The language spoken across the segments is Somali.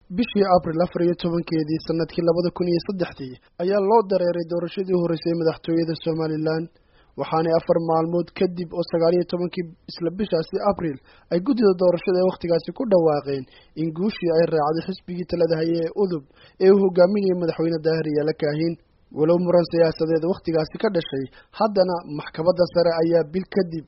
bishii Abriil 14 sanadkii 2003 ayaa loo dareeray doorashadii horeysay madaxtooyada Somaliland waxaana 4 maalmood kadib oo 19 isla bishaasi Abriil ay guddiga doorashada waqtigaasi ku dhawaaqeen in guushii ay raacday xisbigii talada hayay ee udub ee uu hogaaminayay madaxweyne Daahir Yaale Kaahin walow muran siyaasadeed waqtigaasi ka dhashay haddana maxkamadda sare ayaa bil kadib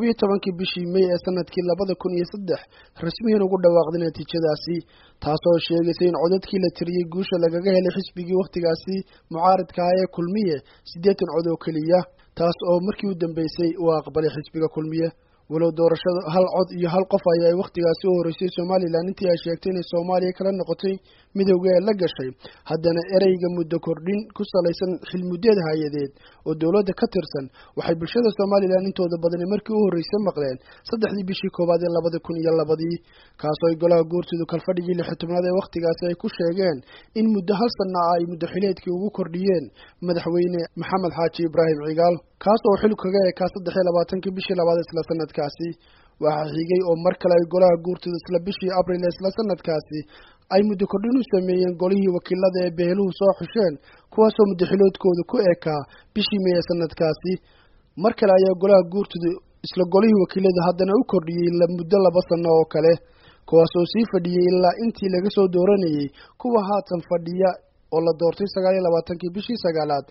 12 bishii May ee sanadkii 2003 rasmiyan ugu dhawaaqday natiijadaasi taasoo sheegaysa in codadkii la tiriyay guusha lagaga helay xisbigii waqtigaasi mucaaradka ah ee Kulmiye 80 cod oo kaliya taas oo markii u dambeysay uu aqbalay xisbiga Kulmiye walow doorashada hal cod iyo hal qof ay waqtigaasi u horeysay Somaliland intii ay sheegtay in Soomaaliya kala noqotay midowga la gashay haddana ereyga muddo kordhin ku salaysan xilmudeed hayadeed oo dawladda ka tirsan waxay bulshada Somaliland intooda badan markii u horeysay maqleen 3 bishii koobaad ee 2002 kaasoo ay golaha guurtidu kalfadhigii 16aad ee waqtigaasi ay ku sheegeen in muddo hal sano ay muddo xileedkii ugu kordhiyeen madaxweyne Maxamed Xaaji Ibraahim Cigaal kaasoo xil kaga ekaa 23 bishii labaad isla sanadkaasi waxa xigay oo mar kale ay golaha guurtidu isla bishii Abriil isla sanadkaasi ay muddo kordhin u sameeyeen golihii wakiilada ee beeluhu soo xusheen kuwaasoo muddo xileedkooda ku ekaa bishii May sanadkaasi mar kale ayaa golaha guurtidu isla golihii wakiilada haddana u kordhiyay muddo 2 sano oo kale kuwaasoo sii fadhiyay ilaa intii laga soo dooranayay kuwa haatan fadhiya oo la doortay 29 bishii 9aad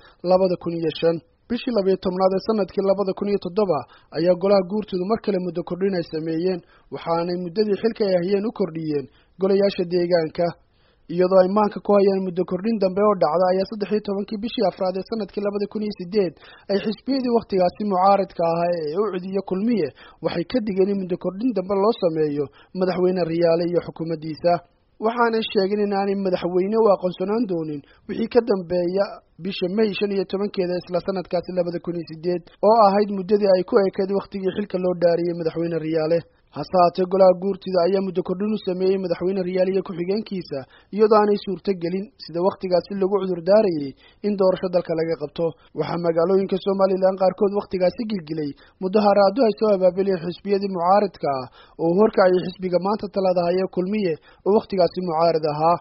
2005 bishii 12aad ee sanadkii 2007 ayaa golaha guurtidu mar kale muddo kordhin ay sameeyeen waxaanay muddadii xilka ay hayeen u kordhiyeen golayaasha deegaanka iyadoo ay maanka ku hayaan muddo kordhin dambe oo dhacda ayaa 13 bishii afraad ee sanadkii 2008 ay xisbiyadii waqtigaasi mucaaradka ahaa ee u cidiyo Kulmiye waxay ka digeen in muddo kordhin dambe loo sameeyo madaxweyne Riyaale iyo xukuumaddiisa waxaanay sheegeen in aanay madaxweyne u aqoonsanaan doonin wixii ka dambeeya bisha May 15 isla sanadkaasi 2008 oo ahayd muddadii ay ku ekeed waqtigii xilka loo dhaariyay madaxweyne Riyaale hasaate golaha guurtida ayaa muddo kordhin u sameeyay madaxweyne Riyaale iyo ku-xigeenkiisa iyadoo aanay suurto gelin sida waqtigaasi lagu cudur daarayay in doorasho dalka laga qabto waxaa magaalooyinka Somaliland qaarkood waqtigaasi gilgilay mudaharaado ay soo abaabuleen xisbiyadii mucaaradka ah oo horkacay xisbiga maanta talada haya Kulmiye oo waqtigaasi mucaarad ahaa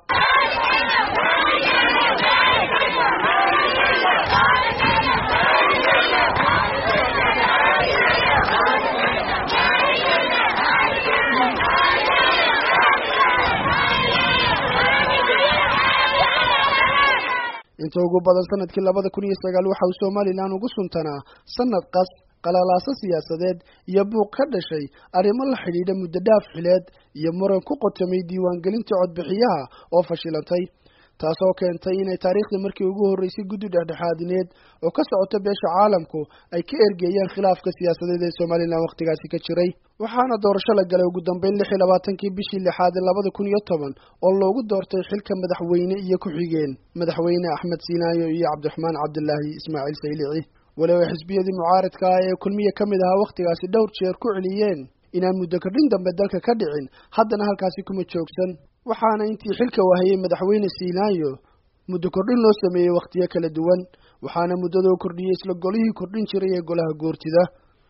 inta ugu badan sanadkii 2009 waxa uu Somaliland ugu suntanaa sanad qas qalalaasa siyaasadeed iyo buuq ka dhashay arrimo la xidhiidha muddo dhaaf xileed iyo muran ku qotomay diiwaangelinta codbixiyaha oo fashilantay taasoo keentay inay taariikhda markii ugu horeysay guddi dhexdhexaadineed oo ka socota beesha caalamku ay ka ergeeyeen khilaafka siyaasadeed ee Somaliland waqtigaasi ka jiray waxaana doorasho la galay ugu dambeyn 26 bishii 6aad ee 2010 oo loogu doortay xilka madaxweyne iyo ku-xigeen madaxweyne Axmed Siinaayo iyo Cabdiraxmaan Cabdilaahi Ismaaciil Saylici walow xisbiyadii mucaaradka ah ee Kulmiye kamid ahaa waqtigaasi dhowr jeer ku celiyeen inaan muddo kordhin dambe dalka ka dhicin haddana halkaasi kuma joogsan waxaana intii xilka wahayay madaxweyne Siinaayo muddo kordhin loo sameeyay waqtiyo kala duwan waxaana muddada u kordhiyay isla golihii kordhin jiray ee golaha guurtida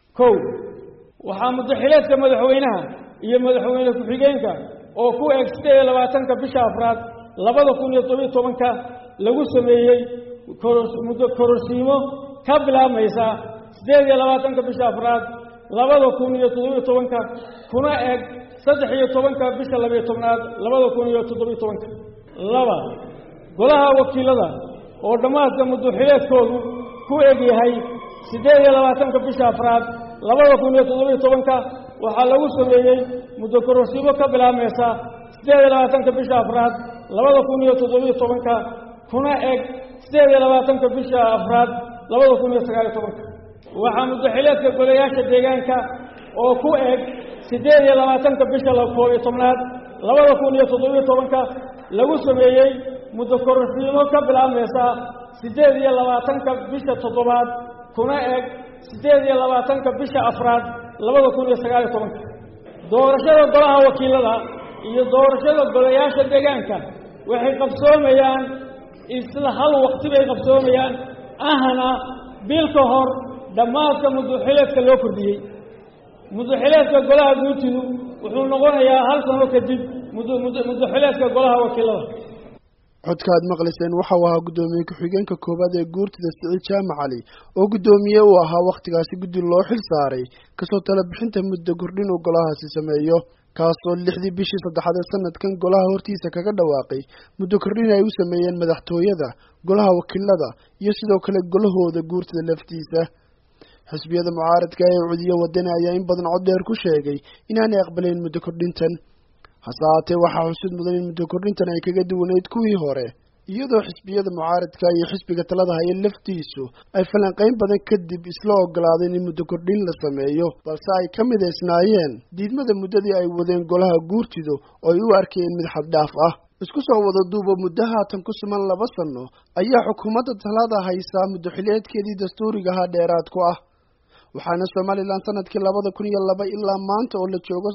waxaa muddo xileedka madaxweynaha iyo madaxweyne ku-xigeenka oo ku eg 28 bisha afraad 2017 lagu sameeyay muddo kororsiimo ka bilaabmaysa 28 bisha afraad 2017 kuna eg 13 bisha 12aad 2017 golaha wakiilada oo dhamaadka muddo xileedkoodu ku eg yahay 28 bisha afraad 2017 waxaa lagu sameeyay muddo kororsiimo ka bilaabmaysa 28 bisha afraad 2017 kuna eg 28 bisha afraad 2019 waxaa muddo xileedka golayaasha deegaanka oo ku eg 28 bisha 12aad 2017 lagu sameeyay muddo kororsiimo ka bilaabmaysa 28 bisha 7aad kuna eg 28 bisha afraad 2019 doorashada golaha wakiilada iyo doorashada golayaasha deegaanka waxay qabsoomayaan isla hal waqti bay qabsoomayaan ahna bil ka hor dhamaadka muddo xileedka loo kordhiyay muddo xileedka golaha guurtidu wuxuu noqonayaa hal sano kadib muddaxileedka golaha wakiilada. codka aad maqlayseen waxa uu ahaa guddoomiye ku-xigeenka koowaad ee guurtida Siciid Jaamac Cali oo guddoomiye u ahaa waqtigaasi guddi loo xil saaray kasoo tala bixinta muddo kordhin uu golahaasi sameeyo kaasoo 6dii bishii 3aad ee sanadkan golaha hortiisa kaga dhawaaqay muddo kordhin ay u sameeyeen madaxtooyada golaha wakiilada iyo sidoo kale golahooda guurtida laftiisa xisbiyada mucaaradka ee cudiyo wadani ayaa in badan cod dheer ku sheegay inaanay aqbaleen muddo kordhintan hase haatee waxaa xusid mudan in muddo kordhintan ay kaga duwaneyd kuwii hore iyadoo xisbiyada mucaaradka iyo xisbiga talada haya laftiisu ay falanqayn badan kadib isla ogolaadeen in muddo kordhin la sameeyo balse ay ka midaysnaayeen diidmada muddadii ay wadeen golaha guurtidu oo ay u arkeen mid xad dhaaf ah isku soo wada duuba muddo haatan ku siman 2 sano ayaa xukuumadda talada haysaa muddo xileedkeedii dastuuriga ahaa dheeraad ku ah waxaana Soomaaliland sanadkii 2002 ilaa maanta oo la joogo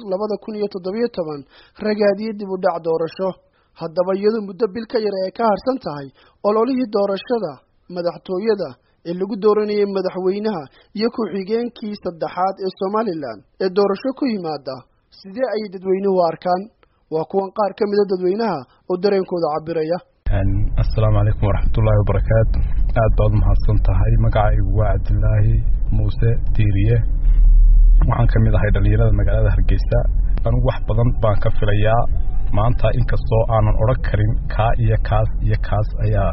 2017 ragaadiyay dib u dhac doorasho haddaba iyadoo muddo bil ka yar ay ka harsan tahay ololihii doorashada madaxtooyada ee lagu dooranayay madaxweynaha iyo ku-xigeenkii saddexaad ee Soomaaliland ee doorasho ku yimaada sidee ay dadweynuhu arkaan waa kuwan qaar ka mid ah dadweynaha oo dareenkooda cabiraya assalaamu calaykum waraxmatullaahi wabarakaatu aad baad mahadsan tahay magacaygu waa Cabdilaahi Muuse Diiriye waxaan ka mid ahay dhalinyarada magaalada Hargeysa anigu wax badan baan ka filayaa maanta inkastoo aanan oran karin ka iyo kaas ayaa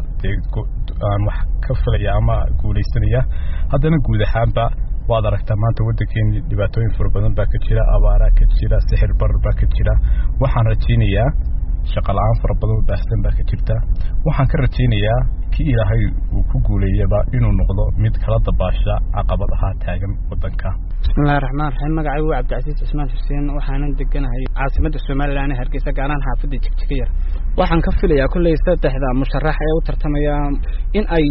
aan wax ka filayaa ama guuleysanaya haddana guud ahaanba waad aragtaa maanta waddankeena dhibaatooyin fara badan baa ka jira abaara ka jira sixir barar baa ka jira waxaan rajaynayaa shaqo la'aan fara badan oo baahsan baa ka jirta waxaan ka rajaynayaa kii Ilaahay uu ku guuleeyaba inuu noqdo mid kala dabaasha caqabadaha taagan waddanka bismillaahir rahmaanir rahiim magacaygu waa Cabdicasiis Ismaan Xuseen waxaan deganahay caasimadda Soomaaliland Hargeysa gaar ahaan xaafadda Jigjiga waxaan ka filayaa kulay saddexda musharax ee u tartamaya in ay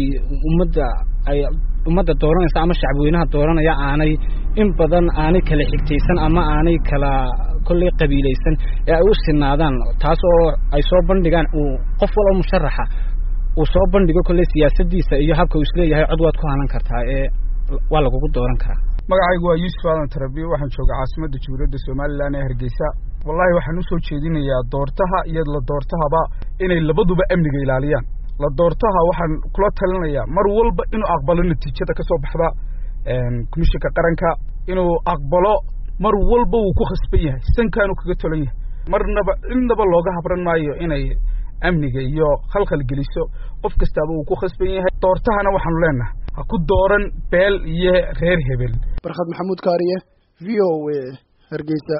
ummadda dooranaysa ama shacabweynaha dooranaya aanay in badan aanay kala xigtaysan ama aanay kala kulay qabiilaysan ee ay u sinaadaan taas oo ay soo bandhigaan qof walba musharaxa uu soo bandhigo kulay siyaasaddiisa iyo habka uu isleeyahay cod waad ku hanan kartaa ee waa lagu dooran karaa magacaygu waa Yuusuf Aadan Tarabiyo waxaan joogaa caasimadda Jamhuuriyadda Soomaaliland ee Hargeysa wallahi waxaan u soo jeedinayaa doortaha iyo la doortahaba inay labaduba amniga ilaaliyaan la doortaha waxaan kula talinayaa mar walba inuu aqbalo natiijada ka soo baxda komishanka qaranka inuu aqbalo mar walba uu ku khasban yahay sankaanu kaga tolan yahay marnaba indaba looga habran maayo inay amniga iyo khalkhal geliso qof kastaba uu ku khasban yahay doortahana waxaan leenahay ha ku dooran beel iyo reer hebel Barkhad Maxamuud Kaariye VOA Hargeysa